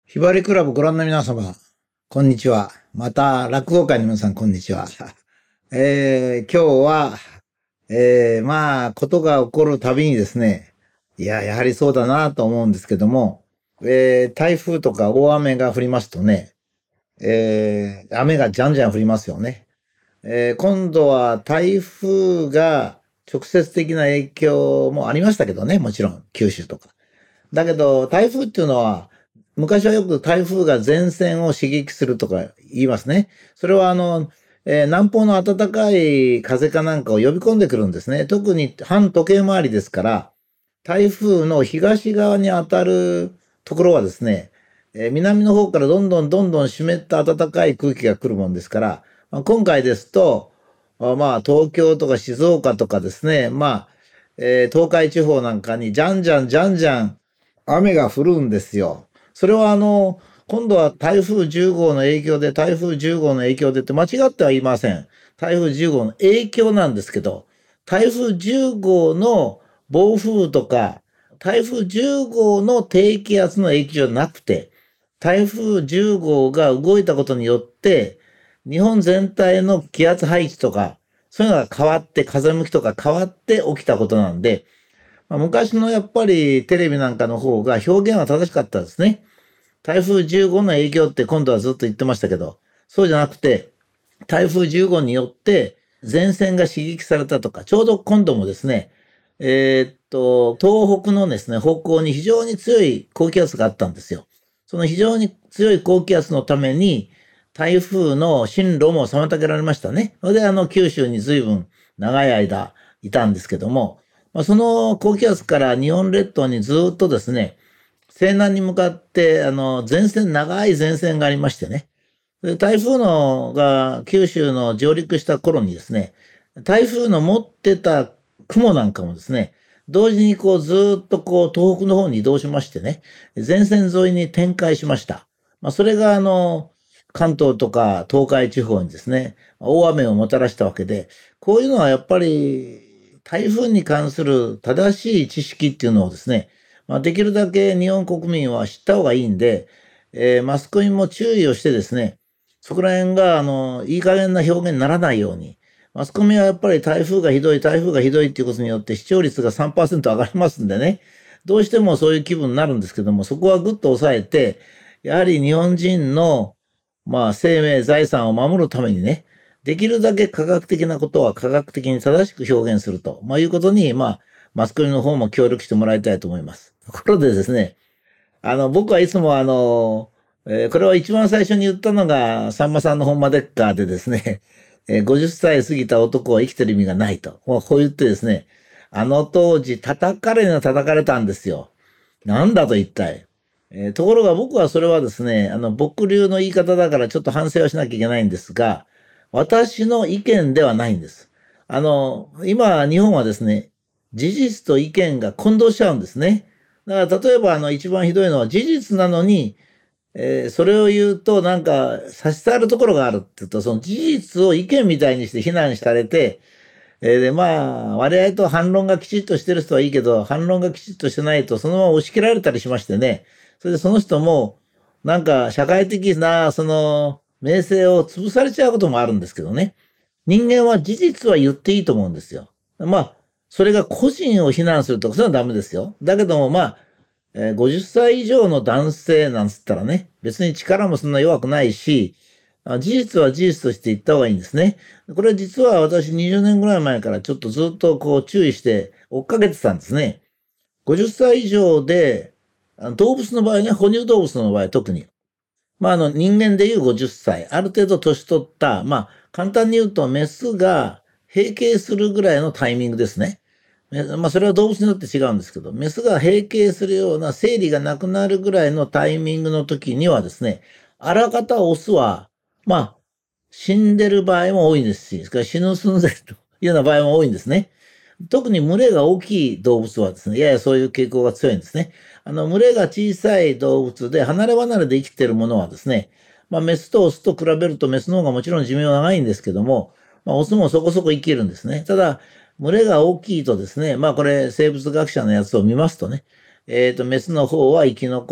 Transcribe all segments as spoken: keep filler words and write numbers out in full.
ひばりクラブご覧の皆様、こんにちは。また、落語界の皆さん、こんにちは。えー、今日は、えー、まあ、ことが起こるたびにですね、いや、やはりそうだなと思うんですけども、えー、台風とか大雨が降りますとね、えー、雨がじゃんじゃん降りますよね。えー、今度は台風が直接的な影響もありましたけどね、もちろん、九州とか。だけど、台風っていうのは、昔はよく台風が前線を刺激するとか言いますね。それはあの、えー南方の暖かい風かなんかを呼び込んでくるんですね。特に反時計回りですから、台風の東側に当たるところはですね、えー南の方からどんどんどんどん湿った暖かい空気が来るもんですから、まあ、今回ですと、あまあ東京とか静岡とかですね、まあ、えー東海地方なんかにじゃんじゃんじゃんじゃん雨が降るんですよ。それはあの、今度は台風じゅうごうの影響で、台風じゅうごうの影響でって間違ってはいません。台風じゅうごうの影響なんですけど、台風じゅうごうの暴風とか、台風じゅうごうの低気圧の影響じゃなくて、台風じゅうごうが動いたことによって、日本全体の気圧配置とか、そういうのが変わって、風向きとか変わって起きたことなんで、まあ、昔のやっぱりテレビなんかの方が表現は正しかったですね。台風じゅうごの影響って今度はずっと言ってましたけど、そうじゃなくて、台風じゅうごによって前線が刺激されたとか、ちょうど今度もですね、えーっと、東北のですね、方向に非常に強い高気圧があったんですよ。その非常に強い高気圧のために、台風の進路も妨げられましたね。それであの九州に随分長い間いたんですけども、まあ、その高気圧から日本列島にずっとですね、西南に向かって、あの、前線、長い前線がありましてね。で台風のが九州の上陸した頃にですね、台風の持ってた雲なんかもですね、同時にこうずっとこう東北の方に移動しましてね、前線沿いに展開しました。まあ、それがあの、関東とか東海地方にですね、大雨をもたらしたわけで、こういうのはやっぱり台風に関する正しい知識っていうのをですね、まあ、できるだけ日本国民は知った方がいいんで、えーマスコミも注意をしてですね、そこら辺が、あの、いい加減な表現にならないように、マスコミはやっぱり台風がひどい、台風がひどいっていうことによって視聴率がさんパーセント上がりますんでね、どうしてもそういう気分になるんですけども、そこはぐっと抑えて、やはり日本人の、まあ、生命、財産を守るためにね、できるだけ科学的なことは科学的に正しく表現すると、まあ、いうことに、まあ、マスコミの方も協力してもらいたいと思います。ところでですね、あの、僕はいつもあの、えーこれは一番最初に言ったのが、さんまさんの本間デッカーでですね、えーごじゅっさい過ぎた男は生きてる意味がないと。こうこう言ってですね、あの当時叩かれには叩かれたんですよ。なんだと一体。えーところが僕はそれはですね、あの、僕流の言い方だからちょっと反省はしなきゃいけないんですが、私の意見ではないんです。あの、今、日本はですね、事実と意見が混同しちゃうんですね。だから例えばあの一番ひどいのは事実なのに、えーそれを言うとなんか差し障るところがあるって言うと、その事実を意見みたいにして非難されて、えーでまあ割合と反論がきちっとしてる人はいいけど、反論がきちっとしてないとそのまま押し切られたりしましてね、それでその人もなんか社会的なその名声を潰されちゃうこともあるんですけどね。人間は事実は言っていいと思うんですよ。まあ、それが個人を非難するとか、そういうのはダメですよ。だけども、まあ、えーごじゅっさい以上の男性なんつったらね、別に力もそんな弱くないし、あ事実は事実として言った方がいいんですね。これ実は私にじゅうねんぐらい前からちょっとずっとこう注意して追っかけてたんですね。ごじゅっさい以上で、あの動物の場合ね、哺乳動物の場合特に。まあ、あの、人間でいうごじゅっさい、ある程度年取った、まあ、簡単に言うと、メスが閉経するぐらいのタイミングですね。めまあ、それは動物によって違うんですけど、メスが閉経するような生理がなくなるぐらいのタイミングの時にはですね、あらかたオスは、まあ、死んでる場合も多いですし、それから死ぬ寸前というような場合も多いんですね。特に群れが大きい動物はですね、ややそういう傾向が強いんですね。あの、群れが小さい動物で離れ離れで生きているものはですね、まあ、メスとオスと比べるとメスの方がもちろん寿命は長いんですけども、まあ、オスもそこそこ生きるんですね。ただ、群れが大きいとですね、まあこれ生物学者のやつを見ますとね、えっと、メスの方は生き残っ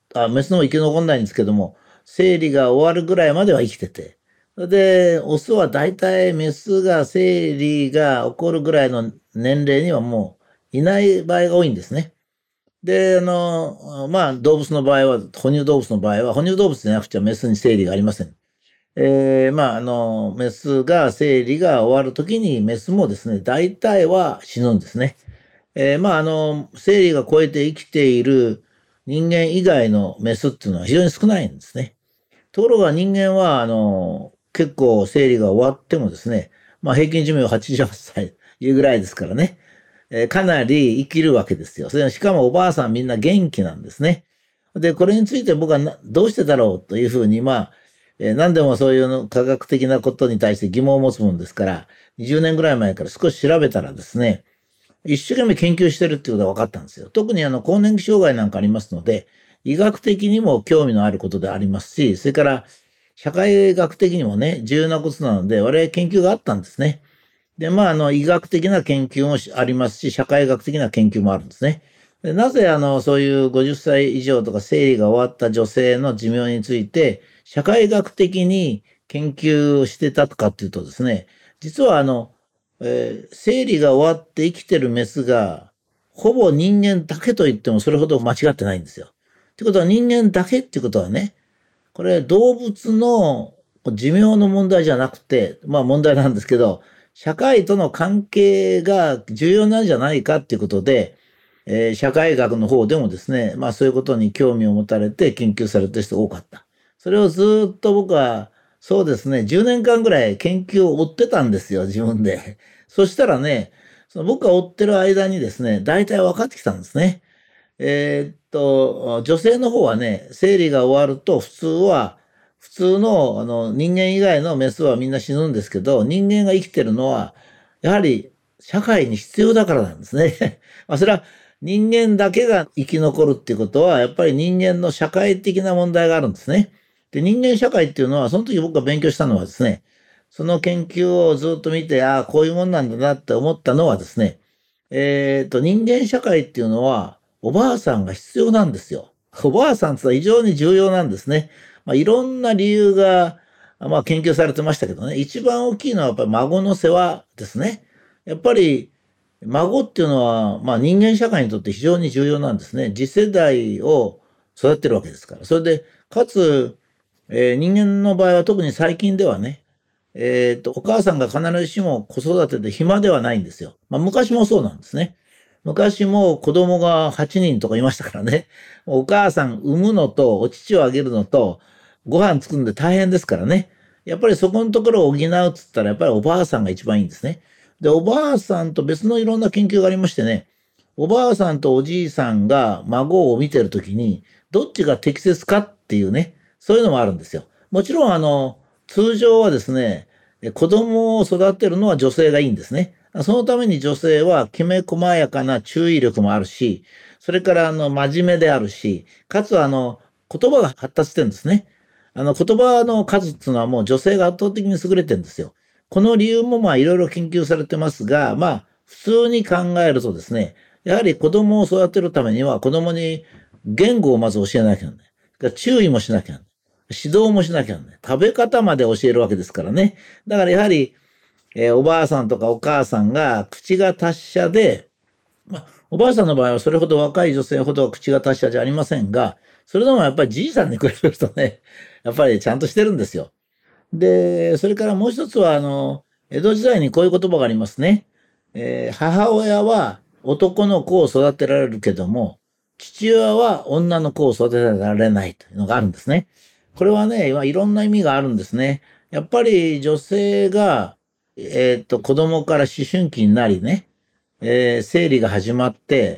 あ、メスのも生き残んないんですけども、生理が終わるぐらいまでは生きてて、で、オスは大体メスが生理が起こるぐらいの年齢にはもういない場合が多いんですね。で、あの、まあ、動物の場合は、哺乳動物の場合は、哺乳動物でなくちゃメスに生理がありません。えー、まあ、あの、メスが生理が終わるときに、メスもですね、大体は死ぬんですね。えー、まあ、あの、生理が超えて生きている人間以外のメスっていうのは非常に少ないんですね。ところが人間は、あの、結構生理が終わってもですね、まあ、平均寿命はちじゅうはっさいいうぐらいですからね、えーかなり生きるわけですよ。それしかもおばあさんみんな元気なんですね。で、これについて僕はなどうしてだろうというふうに、まあ、えー何でもそういうの科学的なことに対して疑問を持つもんですから、にじゅうねんぐらい前から少し調べたらですね、一生懸命研究してるっていうことが分かったんですよ。特にあの、更年期障害なんかありますので、医学的にも興味のあることでありますし、それから社会学的にもね、重要なことなので、我々研究があったんですね。で、まあ、あの、医学的な研究もありますし、社会学的な研究もあるんですね。でなぜ、あの、そういうごじゅっさい以上とか生理が終わった女性の寿命について、社会学的に研究をしてたかっていうとですね、実はあの、えー生理が終わって生きてるメスが、ほぼ人間だけと言ってもそれほど間違ってないんですよ。ってことは人間だけっていうことはね、これ動物の寿命の問題じゃなくて、まあ問題なんですけど、社会との関係が重要なんじゃないかっていうことで、えー社会学の方でもですね、まあそういうことに興味を持たれて研究されてる人が多かった。それをずっと僕は、そうですね、じゅうねんかんぐらい研究を追ってたんですよ、自分で。そしたらね、その僕が追ってる間にですね、大体分かってきたんですね。えーっと、女性の方はね、生理が終わると普通は、普通の、あの人間以外のメスはみんな死ぬんですけど、人間が生きてるのは、やはり社会に必要だからなんですね。まあ、それは人間だけが生き残るっていうことは、やっぱり人間の社会的な問題があるんですね。で、人間社会っていうのは、その時僕が勉強したのはですね、その研究をずっと見て、ああ、こういうもんなんだなって思ったのはですね、えっと、人間社会っていうのは、おばあさんが必要なんですよ。おばあさんってのは非常に重要なんですね。まあ、いろんな理由が、まあ、研究されてましたけどね。一番大きいのはやっぱり孫の世話ですね。やっぱり、孫っていうのは、まあ、人間社会にとって非常に重要なんですね。次世代を育てるわけですから。それで、かつ、えー人間の場合は特に最近ではね、えっと、お母さんが必ずしも子育てで暇ではないんですよ。まあ、昔もそうなんですね。昔も子供がはちにんとかいましたからね。お母さん産むのと、お乳をあげるのと、ご飯作るんで大変ですからね。やっぱりそこのところを補うっつったら、やっぱりおばあさんが一番いいんですね。で、おばあさんと別のいろんな研究がありましてね、おばあさんとおじいさんが孫を見てるときに、どっちが適切かっていうね、そういうのもあるんですよ。もちろん、あの、通常はですね、子供を育てるのは女性がいいんですね。そのために女性はきめ細やかな注意力もあるし、それからあの真面目であるし、かつあの言葉が発達してるんですね。あの言葉の数っていうのはもう女性が圧倒的に優れてるんですよ。この理由もまあいろいろ研究されてますが、まあ普通に考えるとですね、やはり子供を育てるためには子供に言語をまず教えなきゃならない。注意もしなきゃならない。指導もしなきゃならない。食べ方まで教えるわけですからね。だからやはり、えーおばあさんとかお母さんが口が達者で、まあ、おばあさんの場合はそれほど若い女性ほど口が達者じゃありませんが、それでもやっぱりじいさんに比べるとね、やっぱりちゃんとしてるんですよ。で、それからもう一つは、あの、江戸時代にこういう言葉がありますね。えー母親は男の子を育てられるけども、父親は女の子を育てられないというのがあるんですね。これはね、いろんな意味があるんですね。やっぱり女性が、えっと、子供から思春期になりね、えー生理が始まって、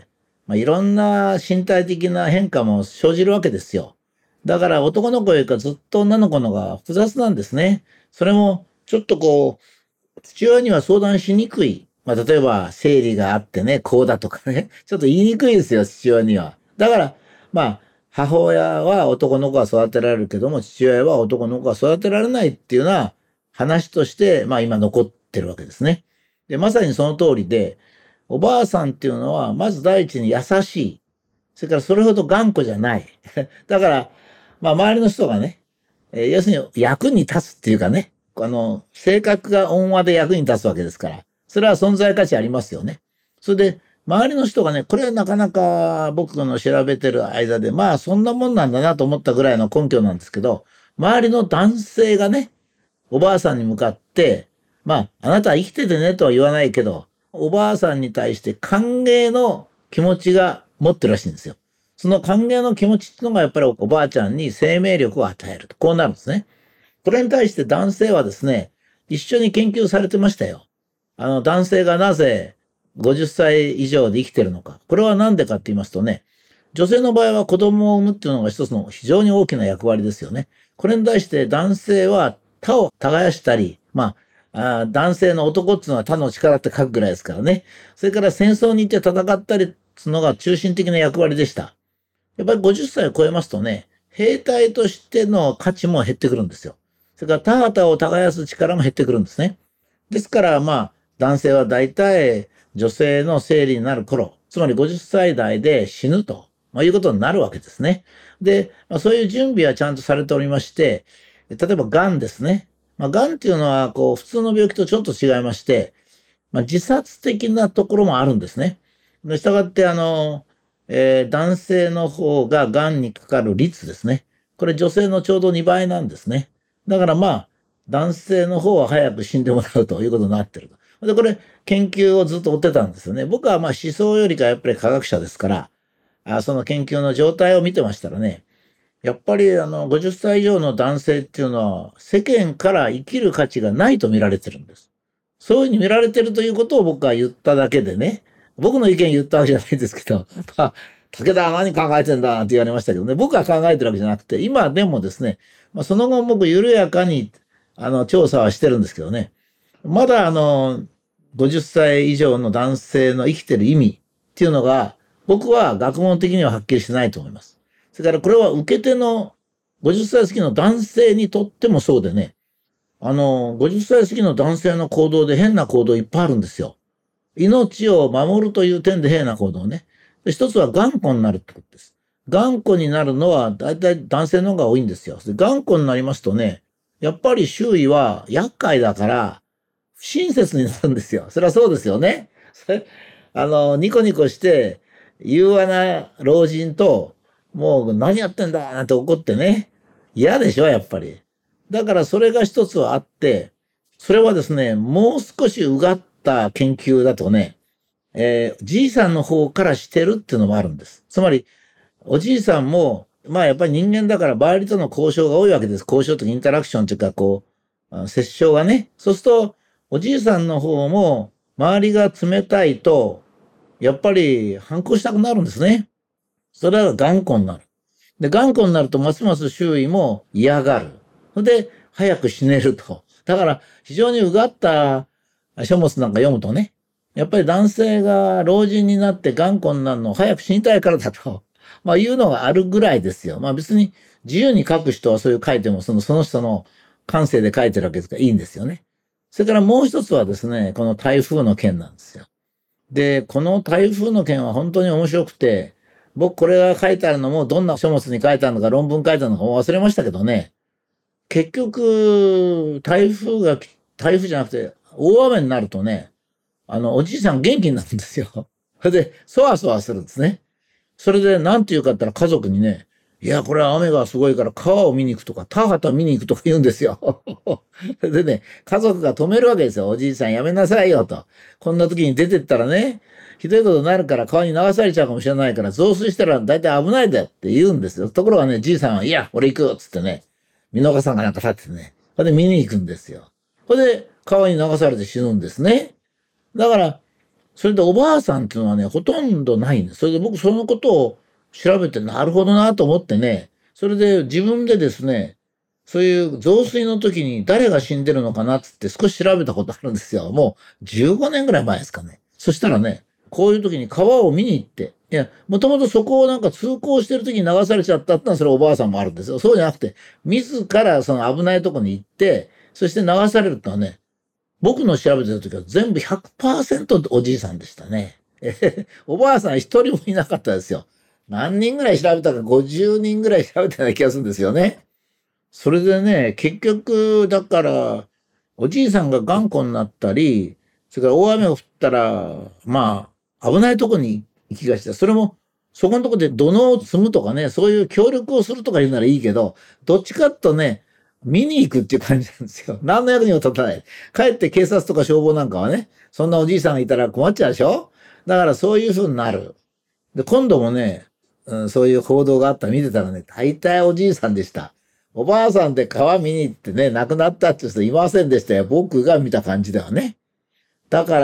まあ、いろんな身体的な変化も生じるわけですよ。だから男の子よりかずっと女の子の方が複雑なんですね。それもちょっとこう、父親には相談しにくい。まあ、例えば生理があってね、こうだとかね、ちょっと言いにくいですよ、父親には。だから、まあ、母親は男の子が育てられるけども、父親は男の子が育てられないっていうような話として、まあ今残ってるわけですね。で、まさにその通りで、おばあさんっていうのは、まず第一に優しい。 それからそれほど頑固じゃない。だから、まあ周りの人がね、えー要するに役に立つっていうかね、あの、性格が温和で役に立つわけですから、それは存在価値ありますよね。それで、周りの人がね、これはなかなか僕の調べてる間で、まあそんなもんなんだなと思ったぐらいの根拠なんですけど、周りの男性がね、おばあさんに向かって、まあ、あなたは生きててねとは言わないけど、おばあさんに対して歓迎の気持ちが持ってるらしいんですよ。その歓迎の気持ちっていうのがやっぱりおばあちゃんに生命力を与えると。こうなるんですね。これに対して男性はですね、一緒に研究されてましたよ。あの、男性がなぜごじゅっさい以上で生きてるのか。これは何でかって言いますとね、女性の場合は子供を産むっていうのが一つの非常に大きな役割ですよね。これに対して男性は他を耕したり、まあ、あ男性の男っていうのは他の力って書くぐらいですからね。それから戦争に行って戦ったりっていうのが中心的な役割でした。やっぱりごじゅっさいを超えますとね、兵隊としての価値も減ってくるんですよ。それから田畑を耕す力も減ってくるんですね。ですからまあ、男性は大体女性の生理になる頃、つまりごじゅっさい代で死ぬと、まあ、いうことになるわけですね。で、まあ、そういう準備はちゃんとされておりまして、例えば癌ですね。まあ、癌っていうのはこう普通の病気とちょっと違いまして、まあ、自殺的なところもあるんですね。で、したがってあの、えー男性の方が癌にかかる率ですね。これ女性のちょうどにばいなんですね。だからまあ、男性の方は早く死んでもらうということになってると。で、これ研究をずっと追ってたんですよね。僕はまあ思想よりかやっぱり科学者ですから、あその研究の状態を見てましたらね、やっぱりあのごじゅっさい以上の男性っていうのは世間から生きる価値がないと見られてるんです。そういうふうに見られてるということを僕は言っただけでね、僕の意見言ったわけじゃないですけど、まあ、武田は何考えてんだって言われましたけどね、僕は考えてるわけじゃなくて、今でもですね、まあ、その後僕緩やかにあの調査はしてるんですけどね、まだあのごじゅっさい以上の男性の生きてる意味っていうのが、僕は学問的にははっきりしてないと思います。それからこれは受け手のごじゅっさい過ぎの男性にとってもそうでね、あの、ごじゅっさい過ぎの男性の行動で変な行動いっぱいあるんですよ。命を守るという点で変な行動ね。で一つは頑固になるってことです。頑固になるのは大体男性の方が多いんですよ。で頑固になりますとね、やっぱり周囲は厄介だから不親切になるんですよ。それはそうですよね。それあの、ニコニコして柔和な老人ともう何やってんだなんて怒ってね。嫌でしょ、やっぱり。だからそれが一つはあって、それはですね、もう少しうがった研究だとね、えーじいさんの方からしてるっていうのもあるんです。つまり、おじいさんも、まあやっぱり人間だから周りとの交渉が多いわけです。交渉とかインタラクションというか、こう、あ接触がね。そうすると、おじいさんの方も、周りが冷たいと、やっぱり反抗したくなるんですね。それは頑固になる。で、頑固になるとますます周囲も嫌がる。で、早く死ねると。だから、非常にうがった書物なんか読むとね、やっぱり男性が老人になって頑固になるのを早く死にたいからだと、まあいうのがあるぐらいですよ。まあ別に自由に書く人はそういう書いても、その、その人の感性で書いてるわけですからいいんですよね。それからもう一つはですね、この台風の件なんですよ。で、この台風の件は本当に面白くて、僕これが書いてあるのもどんな書物に書いてあるのか論文書いてあるのか忘れましたけどね、結局、台風が、台風じゃなくて大雨になるとね、あの、おじいさん元気になるんですよ。それで、そわそわするんですね。それで、なんて言うかって言ったら家族にね、いや、これは雨がすごいから川を見に行くとか、田畑見に行くとか言うんですよ。でね、家族が止めるわけですよ。おじいさんやめなさいよと。こんな時に出てったらね、ひどいことになるから川に流されちゃうかもしれないから増水したら大体危ないんだよって言うんですよ。ところがね、じいさんは、いや、俺行くっつってね、見逃さんがなんか立っててね、それで見に行くんですよ。それで川に流されて死ぬんですね。だから、それでおばあさんっていうのはね、ほとんどないんです。それで僕そのことを調べて、なるほどなと思ってね、それで自分でですね、そういう増水の時に誰が死んでるのかなっつって少し調べたことあるんですよ。もうじゅうごねんぐらい前ですかね。そしたらね、こういう時に川を見に行って、いや、もともとそこをなんか通行してる時に流されちゃったってのはそれおばあさんもあるんですよ。そうじゃなくて、自らその危ないとこに行って、そして流されるってのはね、僕の調べてた時は全部ひゃくパーセントおじいさんでしたね。おばあさん一人もいなかったですよ。 何人ぐらい調べたかごじゅうにんぐらい調べたような気がするんですよね。それでね、結局、だから、おじいさんが頑固になったり、それから大雨が降ったら、まあ、危ないとこに行きがちだ。それも、そこのとこで土のを積むとかね、そういう協力をするとか言うならいいけど、どっちかっていうとね、見に行くっていう感じなんですよ。何の役にも立たない。かえって警察とか消防なんかはね、そんなおじいさんがいたら困っちゃうでしょ。だからそういう風になる。で、今度もね、うん、そういう報道があった見てたらね、大体おじいさんでした。おばあさんで川見に行ってね、亡くなったって人いませんでしたよ。僕が見た感じではね。だから、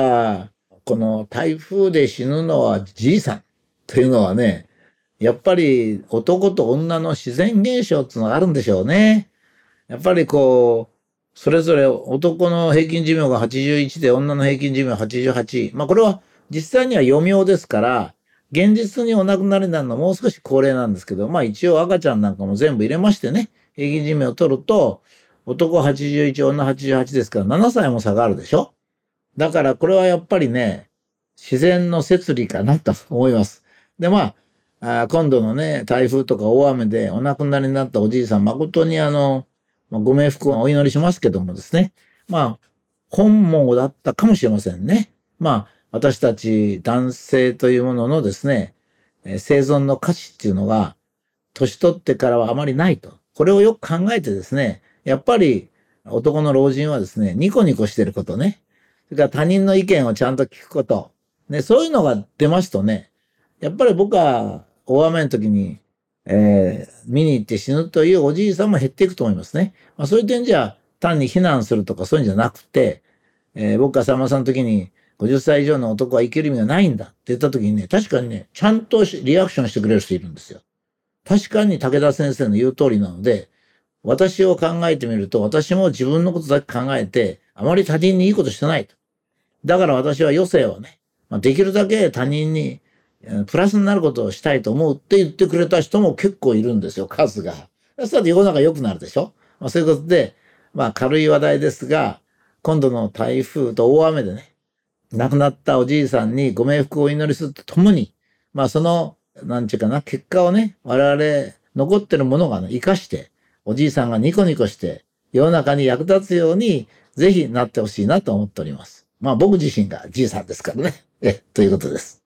この台風で死ぬのはじいさんというのはね、やっぱり男と女の自然現象っていうのがあるんでしょうね。やっぱりこう、それぞれ男の平均寿命がはちじゅういちで女の平均寿命はちじゅうはち。まあこれは実際には余命ですから、現実にお亡くなりになるのはもう少し高齢なんですけど、まあ一応赤ちゃんなんかも全部入れましてね、平均寿命を取ると、男はちじゅういち、女はちじゅうはちですからななさいも差があるでしょ。だからこれはやっぱりね、自然の摂理かなと思います。で、まあ、あ今度のね、台風とか大雨でお亡くなりになったおじいさん、誠にあの、ご冥福をお祈りしますけどもですね。まあ、本望だったかもしれませんね。まあ、私たち男性というもののですね、生存の価値っていうのが、年取ってからはあまりないと。これをよく考えてですね、やっぱり男の老人はですね、ニコニコしてることね。それから他人の意見をちゃんと聞くこと。ね、そういうのが出ますとね、やっぱり僕は大雨の時に、えー、見に行って死ぬというおじいさんも減っていくと思いますね。まあ、そういう点じゃ単に避難するとかそういうんじゃなくて、えー、僕がさんまさんの時にごじゅっさい以上の男は生きる意味がないんだって言った時にね、確かにね、ちゃんとリアクションしてくれる人いるんですよ。確かに武田先生の言う通りなので、私を考えてみると、私も自分のことだけ考えて、あまり他人にいいことしてないと。だから私は余生をね、まあ、できるだけ他人にプラスになることをしたいと思うって言ってくれた人も結構いるんですよ、数が。そしたら世の中良くなるでしょ。まあ、そういうことで、まあ軽い話題ですが、今度の台風と大雨でね、亡くなったおじいさんにご冥福をお祈りするとともに、まあその、なんちゅうかな、結果をね、我々残ってるものがね、生かして、おじいさんがニコニコして、世の中に役立つように、ぜひなってほしいなと思っております。まあ僕自身がじいさんですからね。え、ということです。